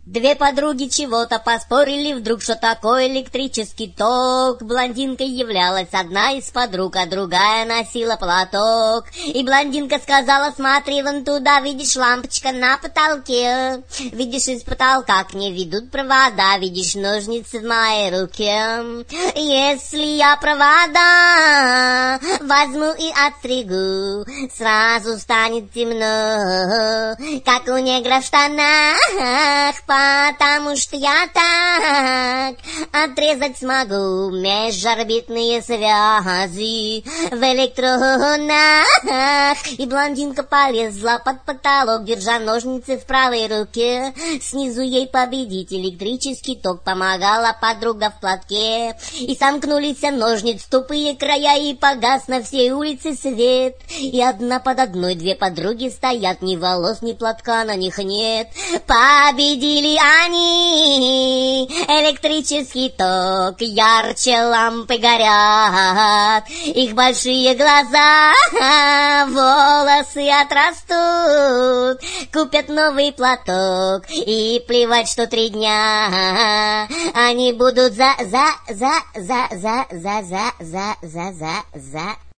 Две подруги чего-то поспорили, вдруг что такое электрический ток. Блондинкой являлась одна из подруг, а другая носила платок. И блондинка сказала: смотри вон туда, видишь, лампочка на потолке. Видишь, из потолка к ней ведут провода, видишь, ножницы в моей руке. Если я провода возьму и отстригу, сразу станет темно, как у негра в штанах. Потому что я так отрезать смогу межорбитные связи в электронах. И блондинка полезла под потолок, держа ножницы в правой руке. Снизу ей победить электрический ток помогала подруга в платке. И сомкнулись ножниц тупые края, и погас на всей улице свет. И одна под одной две подруги стоят, ни волос, ни платка на них нет. Победили они, электрический ток, ярче лампы горят, их большие глаза, волосы отрастут, купят новый платок, и плевать, что 3 дня они будут за